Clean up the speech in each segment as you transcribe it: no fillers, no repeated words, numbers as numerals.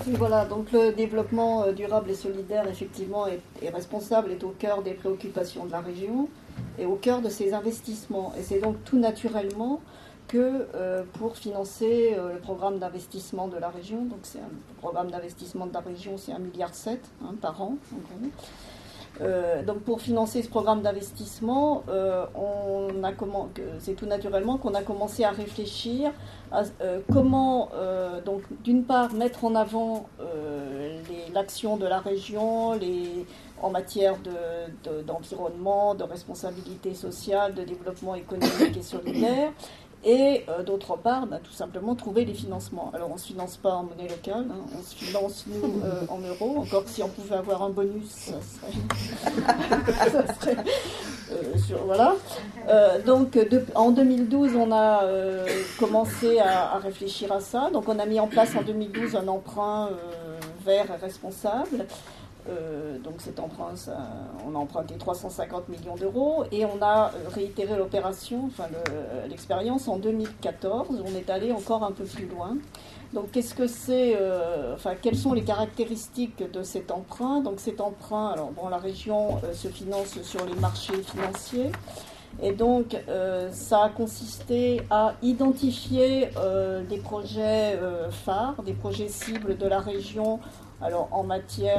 Oui, voilà, donc le développement durable et solidaire, effectivement, est responsable, est au cœur des préoccupations de la région et au cœur de ses investissements. Et c'est donc tout naturellement que pour financer le programme d'investissement de la région, donc c'est un programme d'investissement de la région, c'est 1,7 milliard par an, en gros. Donc pour financer ce programme d'investissement, c'est tout naturellement qu'on a commencé à réfléchir à comment, donc d'une part, mettre en avant l'action de la région en matière d'environnement, de responsabilité sociale, de développement économique et solidaire. Et d'autre part, tout simplement trouver les financements. Alors on ne se finance pas en monnaie locale, on se finance nous en euros, encore si on pouvait avoir un bonus, ça serait voilà. Donc en 2012, on a commencé à réfléchir à ça. Donc on a mis en place en 2012 un emprunt vert et responsable. Donc cet emprunt, on a emprunté 350 millions d'euros et on a réitéré l'opération, l'expérience en 2014. On est allé encore un peu plus loin. Donc qu'est-ce que c'est quelles sont les caractéristiques de cet emprunt? Donc cet emprunt, alors bon, la région se finance sur les marchés financiers. Et donc, ça a consisté à identifier des projets phares, des projets cibles de la région. Alors en matière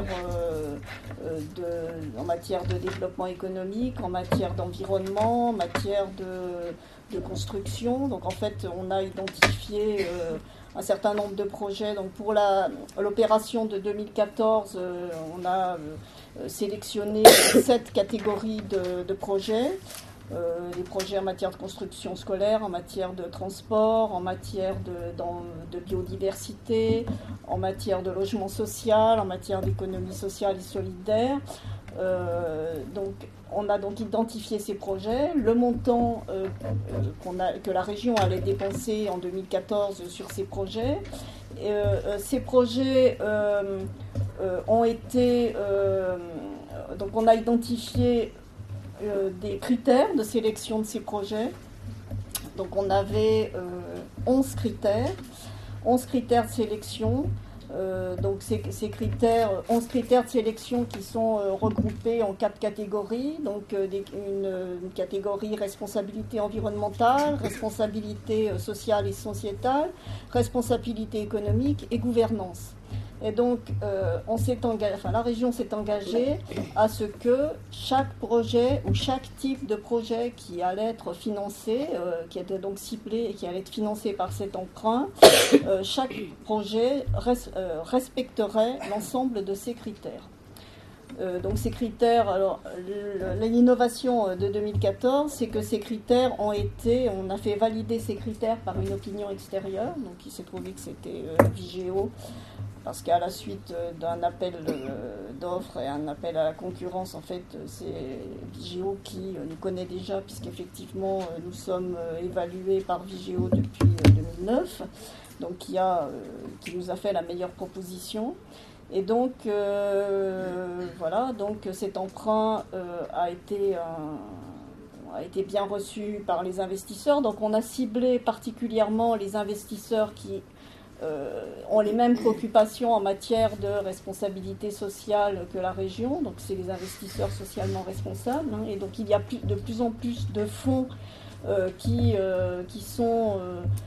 de développement économique, en matière d'environnement, en matière de construction. Donc en fait, on a identifié un certain nombre de projets. Donc pour l'opération de 2014, on a sélectionné 7 catégories de projets. Les projets en matière de construction scolaire, en matière de transport, en matière de biodiversité, en matière de logement social, en matière d'économie sociale et solidaire. Donc, on a donc identifié ces projets, le montant que la région allait dépenser en 2014 sur ces projets. Ces projets ont été... donc, on a identifié des critères de sélection de ces projets. Donc on avait 11 critères de sélection. Donc ces critères, 11 critères de sélection qui sont regroupés en 4 catégories. Donc une catégorie responsabilité environnementale, responsabilité sociale et sociétale, responsabilité économique et gouvernance. Et donc, la région s'est engagée à ce que chaque projet ou chaque type de projet qui allait être financé, qui était donc ciblé et qui allait être financé par cet emprunt, chaque projet respecterait l'ensemble de ces critères. Donc ces critères, alors l'innovation de 2014, c'est que ces critères on a fait valider ces critères par une opinion extérieure. Donc il s'est trouvé que c'était Vigéo, parce qu'à la suite d'un appel d'offres et un appel à la concurrence, en fait, c'est Vigéo qui nous connaît déjà, puisqu'effectivement, nous sommes évalués par Vigéo depuis 2009, donc qui nous a fait la meilleure proposition. Et donc, voilà, donc cet emprunt a été bien reçu par les investisseurs. Donc, on a ciblé particulièrement les investisseurs qui ont les mêmes préoccupations en matière de responsabilité sociale que la région, donc c'est les investisseurs socialement responsables, et donc il y a de plus en plus de fonds qui sont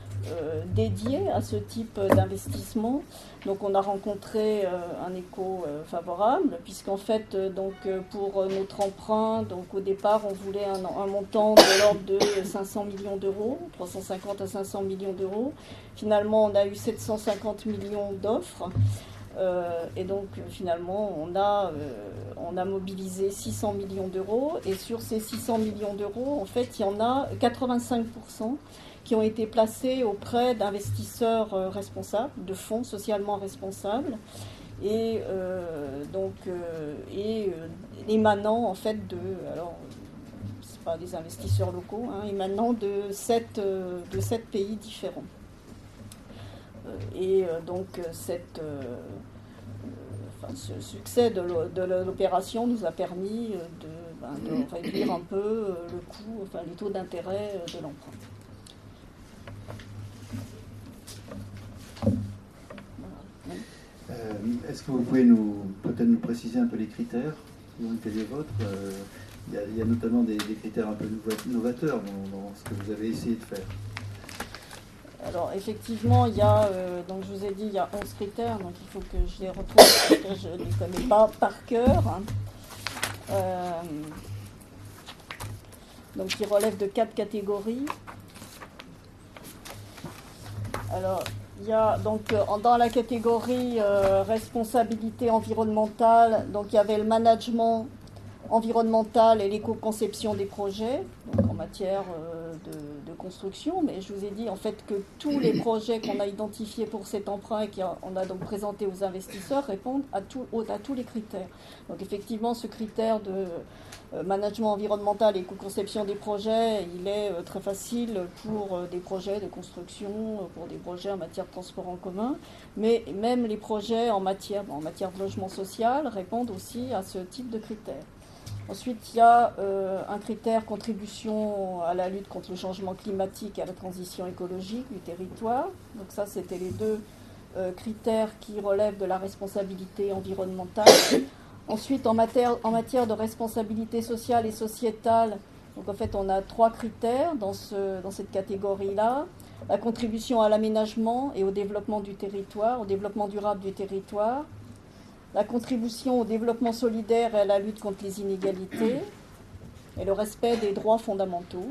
dédiés à ce type d'investissement. Donc on a rencontré un écho favorable, puisqu'en fait pour notre emprunt, donc au départ on voulait un montant de l'ordre de 500 millions d'euros, 350 à 500 millions d'euros. Finalement on a eu 750 millions d'offres. Et donc finalement on a mobilisé 600 millions d'euros, et sur ces 600 millions d'euros, en fait il y en a 85% qui ont été placés auprès d'investisseurs responsables, de fonds socialement responsables, et émanant en fait c'est pas des investisseurs locaux, émanant de 7 pays différents. Ce succès de l'opération nous a permis de réduire un peu le coût, les taux d'intérêt de l'emprunt. Est-ce que vous pouvez peut-être nous préciser un peu les critères qui ont été les vôtres? Il y a notamment des critères un peu novateurs dans ce que vous avez essayé de faire. Alors effectivement, il y a, donc je vous ai dit, il y a 11 critères, donc il faut que je les retrouve parce que je ne les connais pas par cœur. Donc qui relèvent de 4 catégories. Alors, il y a donc dans la catégorie responsabilité environnementale, donc il y avait le management environnemental et l'éco-conception des projets, donc en matière de construction. Mais je vous ai dit en fait que tous les projets qu'on a identifiés pour cet emprunt et qu'on a donc présenté aux investisseurs répondent à tous les critères. Donc effectivement, ce critère de management environnemental et éco-conception des projets, il est très facile pour des projets de construction, pour des projets en matière de transport en commun, mais même les projets en matière de logement social répondent aussi à ce type de critères. Ensuite, il y a un critère contribution à la lutte contre le changement climatique et à la transition écologique du territoire. Donc ça, c'était les deux critères qui relèvent de la responsabilité environnementale. Ensuite, en matière de responsabilité sociale et sociétale, donc en fait, on a 3 critères dans cette catégorie-là. La contribution à l'aménagement et au développement du territoire, au développement durable du territoire. La contribution au développement solidaire et à la lutte contre les inégalités. Et le respect des droits fondamentaux.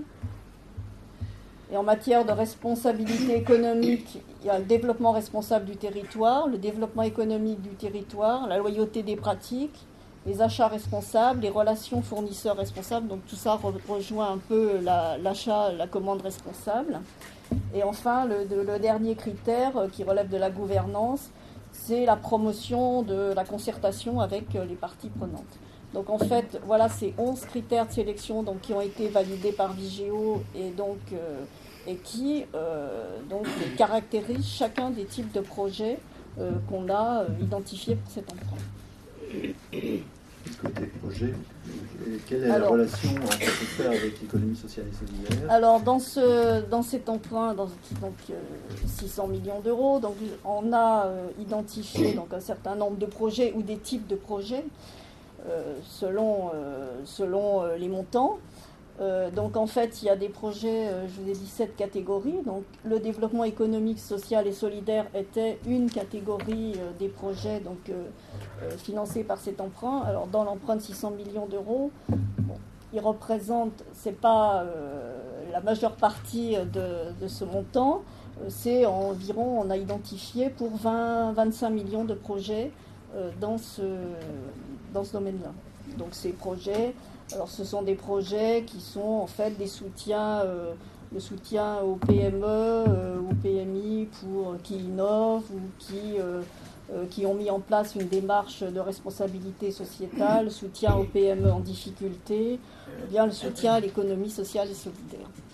Et en matière de responsabilité économique, il y a le développement responsable du territoire, le développement économique du territoire, la loyauté des pratiques, les achats responsables, les relations fournisseurs responsables. Donc tout ça rejoint un peu l'achat, la commande responsable. Et enfin, le dernier critère qui relève de la gouvernance, c'est la promotion de la concertation avec les parties prenantes. Donc en fait, voilà ces 11 critères de sélection donc, qui ont été validés par Vigéo et qui donc, caractérisent chacun des types de projets qu'on a identifiés pour cet emprunt. Côté projet, quelle est la relation qu'on peut faire avec l'économie sociale et solidaire? Alors dans cet emprunt, donc 600 millions d'euros, donc on a identifié donc un certain nombre de projets ou des types de projets selon les montants. Donc en fait, il y a des projets, je vous ai dit 7 catégories. Donc le développement économique, social et solidaire était une catégorie des projets financés par cet emprunt. Alors dans l'emprunt de 600 millions d'euros, il représente, c'est pas la majeure partie de ce montant, c'est environ, on a identifié pour 20-25 millions de projets dans ce domaine-là. Donc ces projets, alors ce sont des projets qui sont en fait des soutiens, le soutien aux PME, aux PMI qui innovent ou qui ont mis en place une démarche de responsabilité sociétale, le soutien aux PME en difficulté, ou bien le soutien à l'économie sociale et solidaire.